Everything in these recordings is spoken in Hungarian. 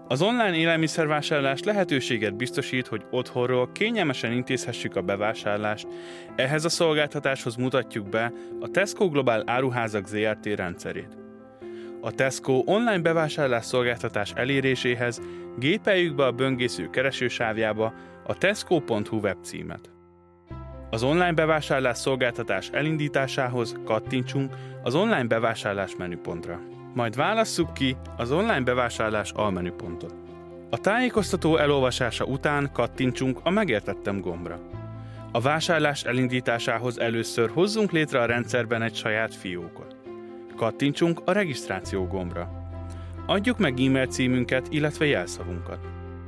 Az online élelmiszervásárlás lehetőséget biztosít, hogy otthonról kényelmesen intézhessük a bevásárlást. Ehhez a szolgáltatáshoz mutatjuk be a Tesco Globál Áruházak Zrt. Rendszerét. A Tesco online bevásárlás szolgáltatás eléréséhez gépeljük be a böngésző keresősávjába a tesco.hu webcímet. Az online bevásárlás szolgáltatás elindításához kattintsunk az online bevásárlás menüpontra. Majd válasszuk ki az online bevásárlás almenüpontot. A tájékoztató elolvasása után kattintsunk a Megértettem gombra. A vásárlás elindításához először hozzunk létre a rendszerben egy saját fiókot. Kattintsunk a Regisztráció gombra. Adjuk meg e-mail címünket, illetve jelszavunkat.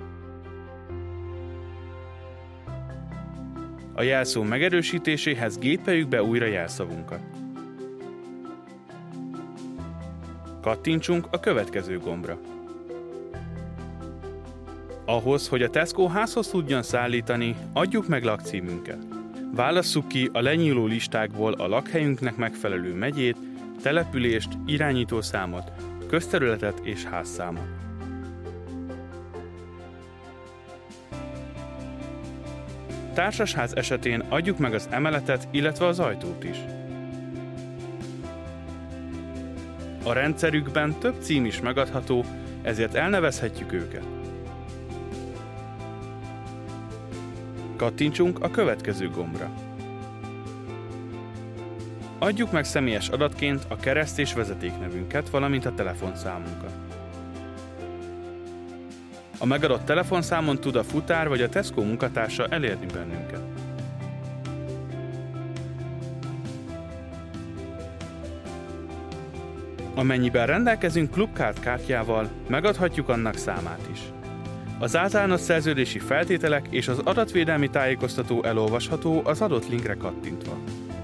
A jelszó megerősítéséhez gépeljük be újra jelszavunkat. Kattintsunk a következő gombra. Ahhoz, hogy a Tesco házhoz tudjon szállítani, adjuk meg lakcímünket. Válasszuk ki a lenyíló listákból a lakhelyünknek megfelelő megyét, települést, irányítószámot, közterületet és házszámot. Társasház esetén adjuk meg az emeletet, illetve az ajtót is. A rendszerükben több cím is megadható, ezért elnevezhetjük őket. Kattintsunk a következő gombra. Adjuk meg személyes adatként a kereszt- és vezetéknevünket, valamint a telefonszámunkat. A megadott telefonszámon tud a futár vagy a Tesco munkatársa elérni bennünket. Amennyiben rendelkezünk Clubcard kártyával, megadhatjuk annak számát is. Az általános szerződési feltételek és az adatvédelmi tájékoztató elolvasható az adott linkre kattintva.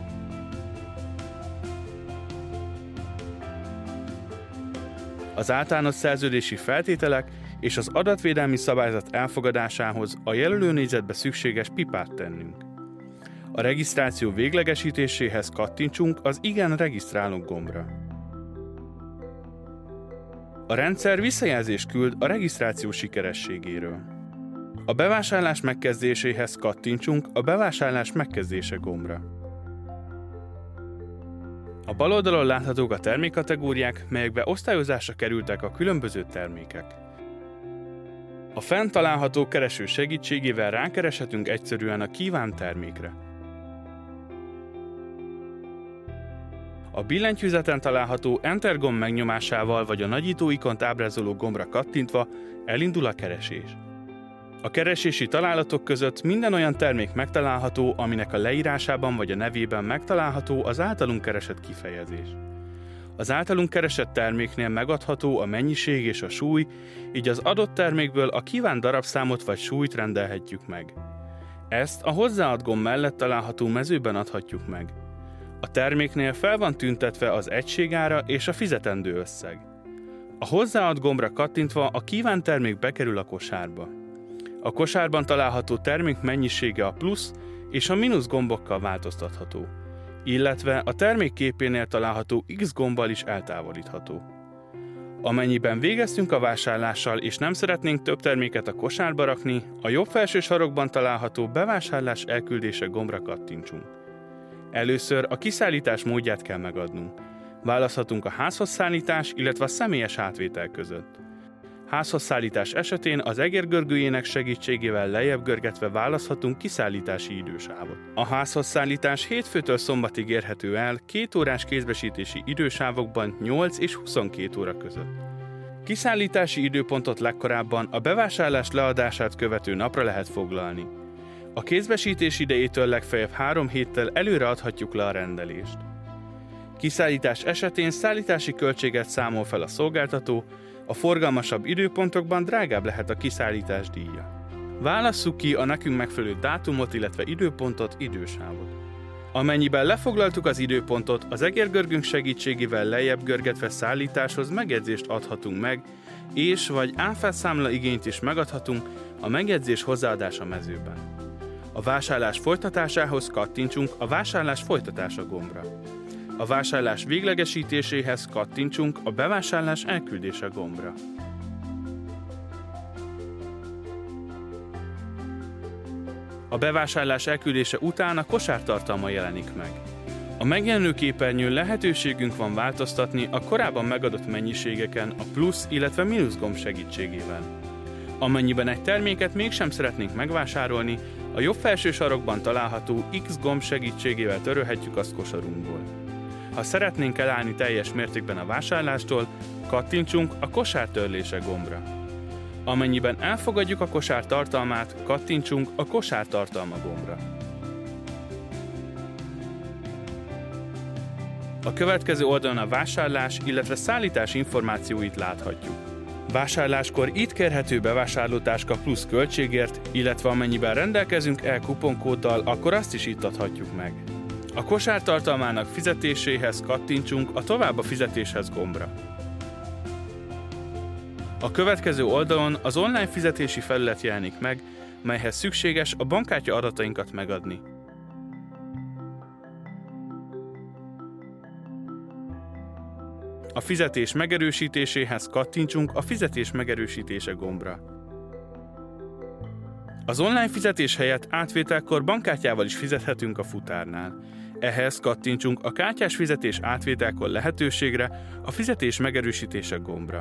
Az általános szerződési feltételek és az adatvédelmi szabályzat elfogadásához a jelölőnézetbe szükséges pipát tennünk. A regisztráció véglegesítéséhez kattintsunk az Igen, regisztrálok gombra. A rendszer visszajelzést küld a regisztráció sikerességéről. A bevásárlás megkezdéséhez kattintsunk a Bevásárlás megkezdése gombra. A bal oldalon láthatók a termékkategóriák, melyekbe osztályozásra kerültek a különböző termékek. A fent található kereső segítségével rákereshetünk egyszerűen a kívánt termékre. A billentyűzeten található Enter gomb megnyomásával vagy a nagyító ikont ábrázoló gombra kattintva elindul a keresés. A keresési találatok között minden olyan termék megtalálható, aminek a leírásában vagy a nevében megtalálható az általunk keresett kifejezés. Az általunk keresett terméknél megadható a mennyiség és a súly, így az adott termékből a kívánt darabszámot vagy súlyt rendelhetjük meg. Ezt a Hozzáad gomb mellett található mezőben adhatjuk meg. A terméknél fel van tüntetve az egységára és a fizetendő összeg. A Hozzáad gombra kattintva a kívánt termék bekerül a kosárba. A kosárban található termék mennyisége a plusz és a mínusz gombokkal változtatható, illetve a termék képénél található X gombbal is eltávolítható. Amennyiben végeztünk a vásárlással és nem szeretnénk több terméket a kosárba rakni, a jobb felső sarokban található Bevásárlás elküldése gombra kattintsunk. Először a kiszállítás módját kell megadnunk. Választhatunk a házhoz szállítás, illetve a személyes átvétel között. Házhoz szállítás esetén az egérgörgőjének segítségével lejjebb görgetve választhatunk kiszállítási idősávot. A házhoz szállítás hétfőtől szombatig érhető el 2 órás kézbesítési idősávokban 8 és 22 óra között. Kiszállítási időpontot legkorábban a bevásárlás leadását követő napra lehet foglalni. A kézbesítés idejétől legfeljebb 3 héttel előre adhatjuk le a rendelést. Kiszállítás esetén szállítási költséget számol fel a szolgáltató, a forgalmasabb időpontokban drágább lehet a kiszállítás díja. Válasszuk ki a nekünk megfelelő dátumot, illetve időpontot, idősávot. Amennyiben lefoglaltuk az időpontot, az egérgörgünk segítségével lejjebb görgetve szállításhoz megjegyzést adhatunk meg, és vagy áfászámla igényt is megadhatunk a megjegyzés hozzáadása mezőben. A vásárlás folytatásához kattintsunk a Vásárlás folytatása gombra. A vásárlás véglegesítéséhez kattintsunk a Bevásárlás elküldése gombra. A bevásárlás elküldése után a kosár tartalma jelenik meg. A megjelenő képernyőn lehetőségünk van változtatni a korábban megadott mennyiségeken a plusz, illetve mínusz gomb segítségével. Amennyiben egy terméket mégsem szeretnénk megvásárolni, a jobb felső sarokban található X gomb segítségével törölhetjük azt kosarunkból. Ha szeretnénk elállni teljes mértékben a vásárlástól, kattintsunk a kosár törlése gombra. Amennyiben elfogadjuk a kosár tartalmát, kattintsunk a kosár tartalma gombra. A következő oldalon a vásárlás, illetve szállítás információit láthatjuk. Vásárláskor itt kérhető bevásárlótáska plusz költségért, illetve amennyiben rendelkezünk kuponkóddal, akkor azt is itt adhatjuk meg. A kosár tartalmának fizetéséhez kattintsunk a Tovább a fizetéshez gombra. A következő oldalon az online fizetési felület jelenik meg, melyhez szükséges a bankkártya adatainkat megadni. A fizetés megerősítéséhez kattintsunk a Fizetés megerősítése gombra. Az online fizetés helyett átvételkor bankkártyával is fizethetünk a futárnál. Ehhez kattintsunk a kártyás fizetés átvételkor lehetőségre, a Fizetés megerősítése gombra.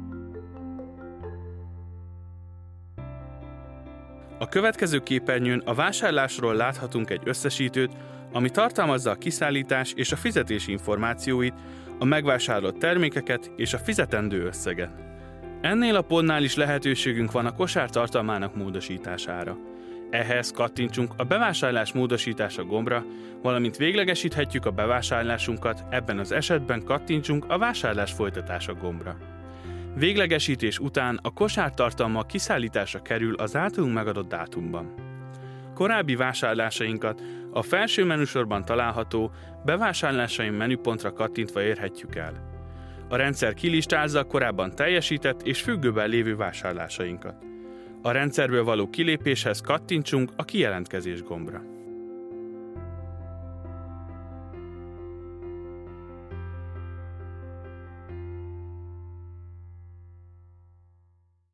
A következő képernyőn a vásárlásról láthatunk egy összesítőt, ami tartalmazza a kiszállítás és a fizetés információit, a megvásárolt termékeket és a fizetendő összeget. Ennél a pontnál is lehetőségünk van a kosár tartalmának módosítására. Ehhez kattintsunk a Bevásárlás módosítása gombra, valamint véglegesíthetjük a bevásárlásunkat, ebben az esetben kattintsunk a Vásárlás folytatása gombra. Véglegesítés után a kosár tartalma kiszállításra kerül az általunk megadott dátumban. Korábbi vásárlásainkat a felső menüsorban található Bevásárlásaim menüpontra kattintva érhetjük el. A rendszer kilistázza a korábban teljesített és függőben lévő vásárlásainkat. A rendszerből való kilépéshez kattintsunk a Kijelentkezés gombra.